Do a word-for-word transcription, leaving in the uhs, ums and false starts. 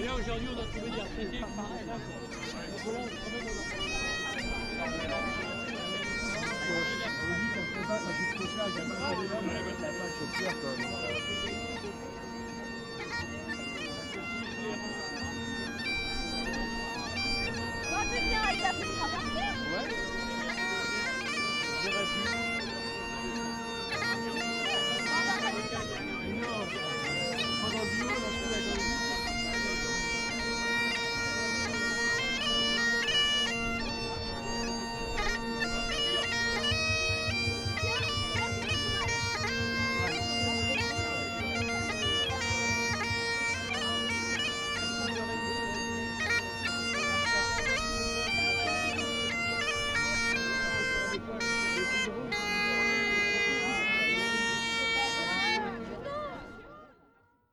Là aujourd'hui on a trouvé des retraités pareil là quoi. Donc là on se promène dans On dit qu'on se fait pas, ça joue trop cher, il y a pas de la page de pierre quand même.